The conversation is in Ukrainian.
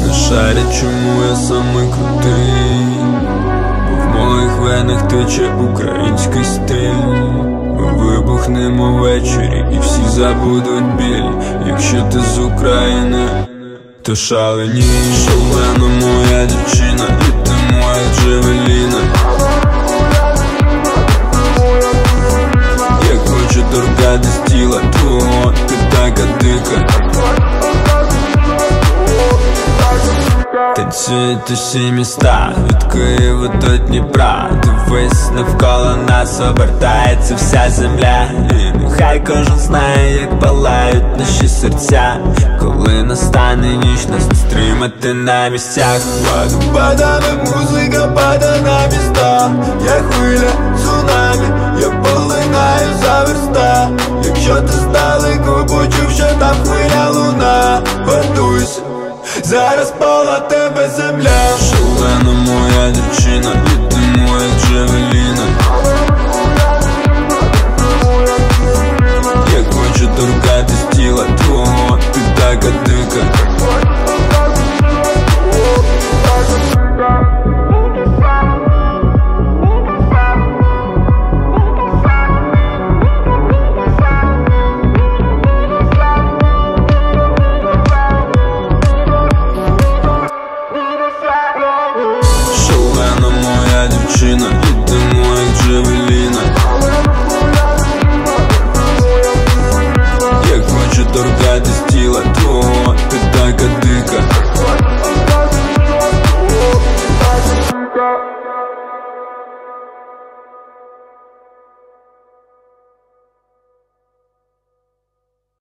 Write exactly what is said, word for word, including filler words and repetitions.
не шарять, чому я самий крутий, бо в моїх венах тече український стиль. Ми вибухнемо ввечері і всі забудуть біль. Якщо ти з України, то шалені. Шалена моя дівчина, і ти моя джевеліна. Я хочу торкатись тіла твого, ти така дика. Танцюють усі міста, від Києва до Дніпра. Дивись, навколо нас обертається вся земля. І нехай кожен знає, як палають наші серця. Коли настане ніч, нас не стримати на місцях. Падає музика, падає на міста. Я хвиля, цунамі, я полинаю за верста. Якщо ти здалеку почув, що там хвиля луна, готуйся, зараз пола тебе земля. Шалена моя дівчина, і ти моя джевеліна. Я хочу торкатись тіла